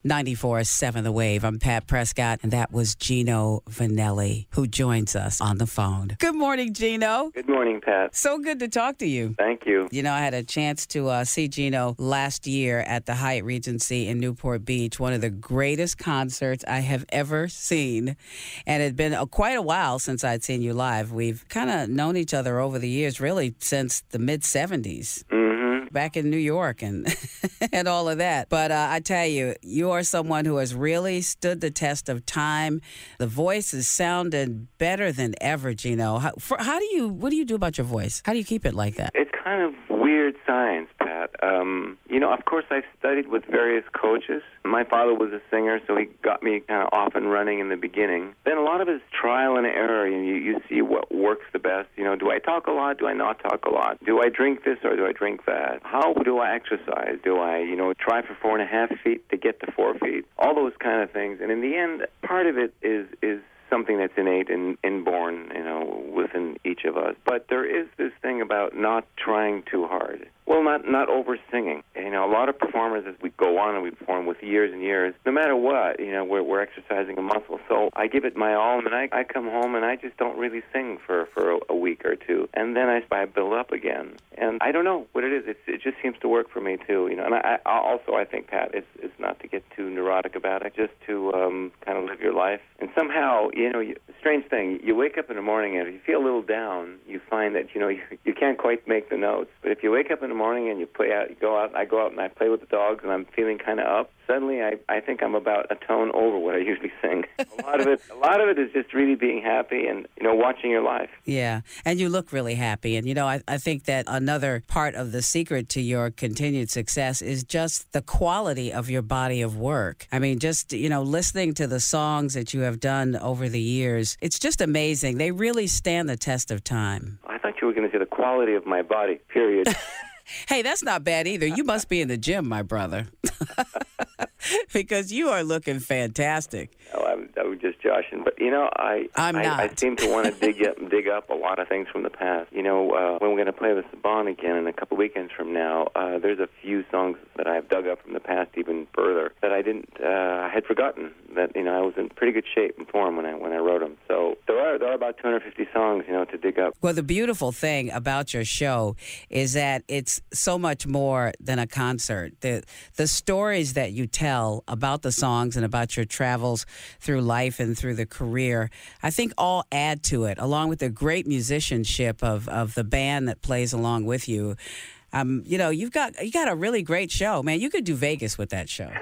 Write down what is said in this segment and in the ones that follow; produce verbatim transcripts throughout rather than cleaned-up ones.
ninety-four point seven The Wave. I'm Pat Prescott, and that was Gino Vannelli, who joins us on the phone. Good morning, Gino. Good morning, Pat. So good to talk to you. Thank you. You know, I had a chance to uh, see Gino last year at the Hyatt Regency in Newport Beach, one of the greatest concerts I have ever seen. And it had been uh, quite a while since I'd seen you live. We've kind of known each other over the years, really since the mid-seventies. Mm-hmm. Back in New York and and all of that. But uh, I tell you, you are someone who has really stood the test of time. The voice is sounding better than ever, Gino. How, for, how do you, what do you do about your voice? How do you keep it like that? It's kind of weird science, Pat. Um, you know, of course, I've studied with various coaches. My father was a singer, so he got me kind of off and running in the beginning. Then a lot of it is trial and error, and you, you see what works the best. You know, do I talk a lot? Do I not talk a lot? Do I drink this or do I drink that? How do I exercise? Do I, you know, try for four and a half feet to get to four feet? All those kind of things. And in the end, part of it is is something that's innate and inborn, you know, within each of us. But there is this thing about not trying too hard. Well, not not over singing. You know, a lot of performers, as we go on and we perform with years and years, no matter what, you know, we're, we're exercising a muscle. So I give it my all, and I, I come home and I just don't really sing for, for a, a week or two. And then I, I build up again. And I don't know what it is. It's, it just seems to work for me, too. You know, and I, I also, I think, Pat, it's, it's not to get too neurotic about it, just to um, kind of live your life. And somehow, you know, you, strange thing, you wake up in the morning and if you feel a little down, you find that, you know, you, you can't quite make the notes. But if you wake up in the morning and you play out, you go out, I go out and I play with the dogs and I'm feeling kind of up, suddenly I, I think I'm about a tone over what I usually sing. A lot of it, a lot of it is just really being happy and, you know, watching your life. Yeah, and you look really happy. And, you know, I, I think that another part of the secret to your continued success is just the quality of your body of work. I mean, just, you know, listening to the songs that you have done over the years, it's just amazing. They really stand the test of time. I thought you were going to say the quality of my body, period. Hey, that's not bad either. You must be in the gym, my brother, because you are looking fantastic. No, I'm, I was just joshing. But, you know, I I'm I, not. I seem to want to dig up, dig up a lot of things from the past. You know, uh, when we're going to play the Saban again in a couple weekends from now, uh, there's a few songs that I've dug up from the past even further that I didn't, uh, I had forgotten that, you know, I was in pretty good shape and form when I when I wrote them. So there are, there are about two hundred fifty songs, you know, to dig up. Well, the beautiful thing about your show is that it's so much more than a concert. The the stories that you tell about the songs and about your travels through life and through the career, I think all add to it, along with the great musicianship of, of the band that plays along with you. Um, you know, you've got you got a really great show, man. You could do Vegas with that show.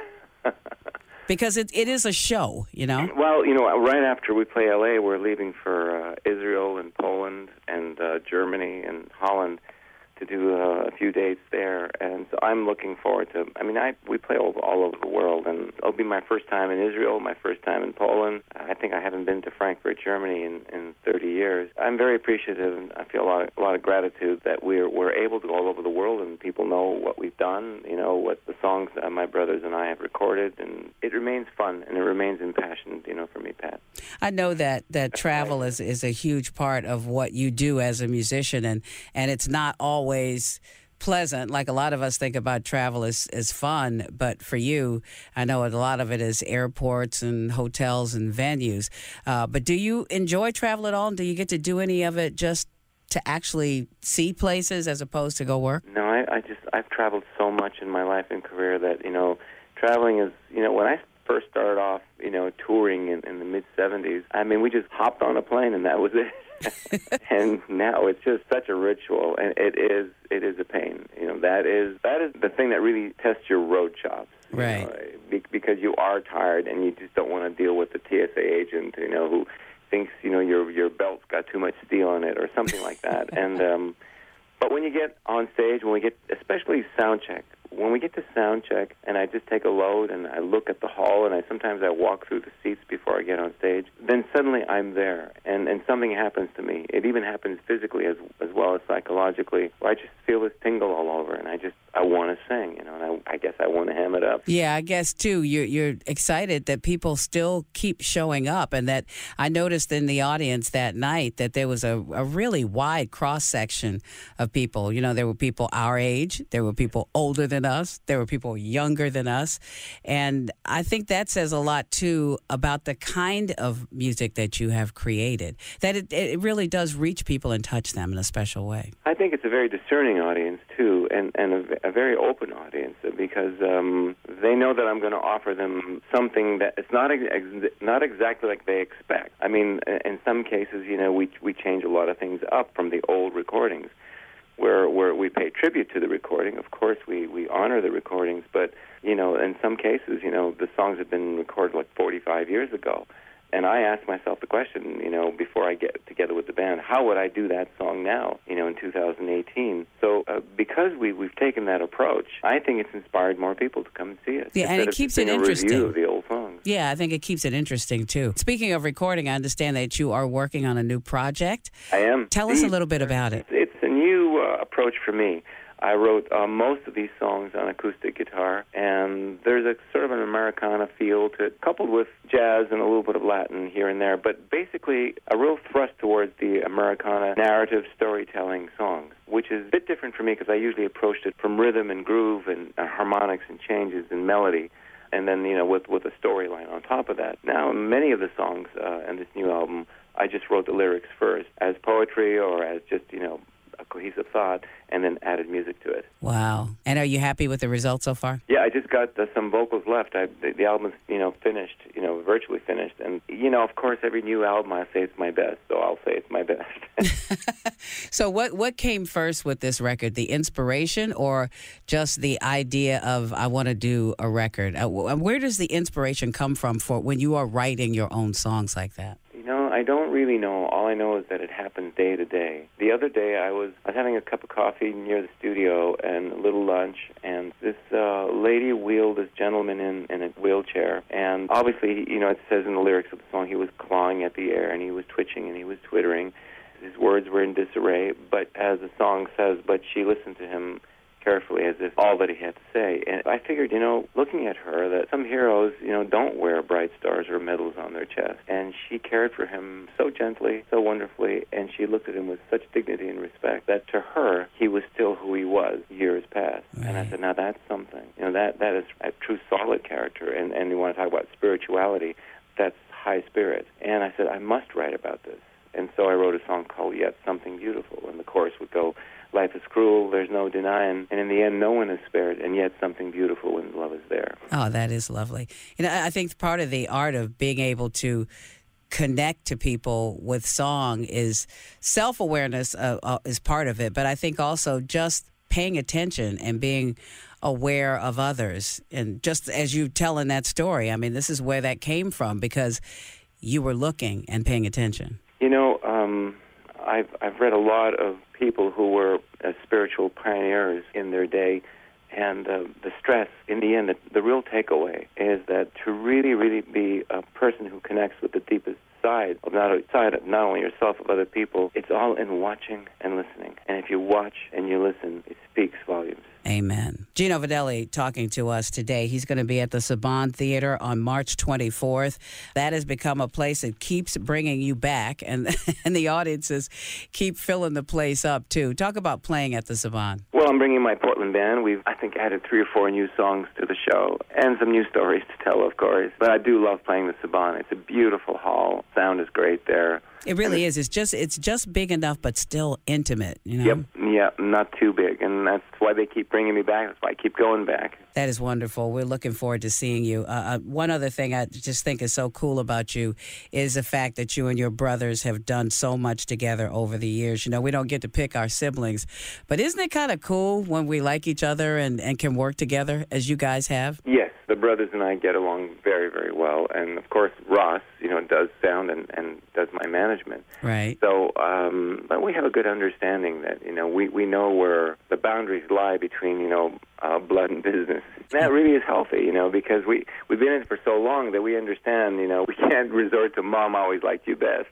Because it it is a show, you know? Well, you know, right after we play L A, we're leaving for uh, Israel and Poland and uh, Germany and Holland to do uh, a few dates there, and so I'm looking forward to. I mean, I we play all, all over the world, and it'll be my first time in Israel, my first time in Poland. I think I haven't been to Frankfurt, Germany, in, in thirty years. I'm very appreciative, and I feel a lot of, a lot of gratitude that we're we're able to go all over the world, and people know what we've done. You know, what the songs that my brothers and I have recorded, and it remains fun and it remains impassioned. You know, for me, Pat. I know that that travel is is a huge part of what you do as a musician, and and it's not all always pleasant. Like a lot of us think about travel as, as fun, but for you, I know a lot of it is airports and hotels and venues. Uh, but do you enjoy travel at all? And do you get to do any of it just to actually see places as opposed to go work? No, I, I just, I've traveled so much in my life and career that, you know, traveling is, you know, when I first started off, you know, touring in, in the mid-seventies, I mean, we just hopped on a plane and that was it. And now it's just such a ritual, and it is it is a pain. You know, that is that is the thing that really tests your road chops. Right. You know, because you are tired and you just don't want to deal with the T S A agent, you know, who thinks, you know, your your belt's got too much steel in it or something like that. And um, but when you get on stage, when we get, especially sound check, when we get to sound check and I just take a load and I look at the hall and I sometimes I walk through the seats before I get on stage, then suddenly I'm there and, and something happens to me. It even happens physically as as well as psychologically, where I just feel this tingle all over and I just, I want to sing, you know, and I, I guess I want to ham it up. Yeah, I guess, too, you're, you're excited that people still keep showing up, and that I noticed in the audience that night that there was a, a really wide cross-section of people. You know, there were people our age, there were people older than than us. There were people younger than us. And I think that says a lot, too, about the kind of music that you have created, that it, it really does reach people and touch them in a special way. I think it's a very discerning audience, too, and, and a, a very open audience, because um, they know that I'm going to offer them something that it's not ex- ex- not exactly like they expect. I mean, in some cases, you know, we we change a lot of things up from the old recordings, where where we pay tribute to the recording. Of course, we, we honor the recordings, but, you know, in some cases, you know, the songs have been recorded like forty-five years ago. And I asked myself the question, you know, before I get together with the band, how would I do that song now, you know, in two thousand eighteen? So uh, because we, we've taken that approach, I think it's inspired more people to come and see us. Yeah, and it keeps it interesting. A review of the old songs. Yeah, I think it keeps it interesting, too. Speaking of recording, I understand that you are working on a new project. I am. Tell us a little bit about it. It's a new uh, approach for me. I wrote uh, most of these songs on acoustic guitar, and there's a sort of an Americana feel to it, coupled with jazz and a little bit of Latin here and there, but basically a real thrust towards the Americana narrative storytelling songs, which is a bit different for me because I usually approached it from rhythm and groove and uh, harmonics and changes and melody, and then, you know, with, with a storyline on top of that. Now, many of the songs uh, in this new album, I just wrote the lyrics first as poetry or as just, you know, a cohesive thought, and then added music to it. Wow. And are you happy with the results so far? Yeah, I just got uh, some vocals left. I, the, the album's, you know, finished, you know, virtually finished. And, you know, of course, every new album I say it's my best, so I'll say it's my best. So what, what came first with this record, the inspiration or just the idea of I want to do a record? Uh, where does the inspiration come from for when you are writing your own songs like that? You know, I don't really know. All I know is that it happens day to day. The other day I was I was having a cup of coffee near the studio and a little lunch, and this uh, lady wheeled this gentleman in, in a wheelchair. And obviously, you know, it says in the lyrics of the song, he was clawing at the air, and he was twitching, and he was twittering. His words were in disarray, but as the song says, but she listened to him carefully as if all that he had to say. And I figured, you know, looking at her, that some heroes, you know, don't wear bright stars or medals on their chest. And she cared for him so gently, so wonderfully, and she looked at him with such dignity and respect that to her, he was still who he was years past. Right. And I said, now that's something. You know, that that is a true solid character. And, and you want to talk about spirituality, that's high spirit. And I said, I must write about this. And so I wrote a song called Yet Something Beautiful, and the chorus would go, life is cruel, there's no denying, and in the end, no one is spared, and yet something beautiful when love is there. Oh, that is lovely. You know, I think part of the art of being able to connect to people with song is self-awareness uh, uh, is part of it, but I think also just paying attention and being aware of others. And just as you telling that story, I mean, this is where that came from, because you were looking and paying attention. You know, um, I've I've read a lot of people who were uh, spiritual pioneers in their day, and uh, the stress, in the end, the, the real takeaway is that to really, really be a person who connects with the deepest side of not, side of not only yourself, but other people, it's all in watching and listening. And if you watch and you listen, it speaks volumes. Amen. Gino Vanelli talking to us today. He's going to be at the Saban Theater on March twenty-fourth. That has become a place that keeps bringing you back, and and the audiences keep filling the place up, too. Talk about playing at the Saban. Well, I'm bringing my Portland band. We've, I think, added three or four new songs to the show, and some new stories to tell, of course. But I do love playing the Saban. It's a beautiful hall. Sound is great there. It really is. It's just it's just big enough, but still intimate, you know? Yep. Yeah, not too big. And that's why they keep bringing me back. That's why I keep going back. That is wonderful. We're looking forward to seeing you. Uh, uh, one other thing I just think is so cool about you is the fact that you and your brothers have done so much together over the years. You know, we don't get to pick our siblings, but isn't it kind of cool when we like each other and, and can work together as you guys have? Yes, the brothers and I get along very, very well. And, of course, Ross, you know, does sound and, and does my management. Right. So, um, but we have a good understanding that, you know, we, we know where the boundaries lie between, you know, uh, blood and business. And that really is healthy, you know, because we, we've been in it for so long that we understand, you know, we can't resort to mom always liked you best.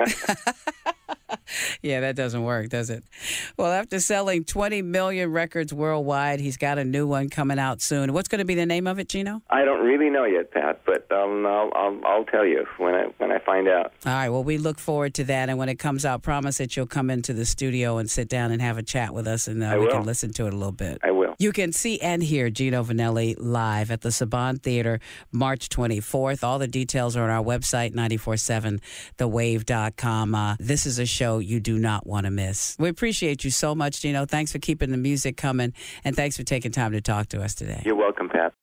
Yeah, that doesn't work, does it? Well, after selling twenty million records worldwide, he's got a new one coming out soon. What's going to be the name of it, Gino? I don't really know yet, Pat, but um, I'll, I'll I'll tell you when I when I find out. All right. Well, we look forward to that, and when it comes out, promise that you'll come into the studio and sit down and have a chat with us, and uh, we can listen to it a little bit. I will. You can see and hear Gino Vannelli live at the Saban Theater March twenty-fourth. All the details are on our website, nine four seven the wave dot com. Uh, this is a show you do not want to miss. We appreciate you so much, Gino. Thanks for keeping the music coming, and thanks for taking time to talk to us today. You're welcome, Pat.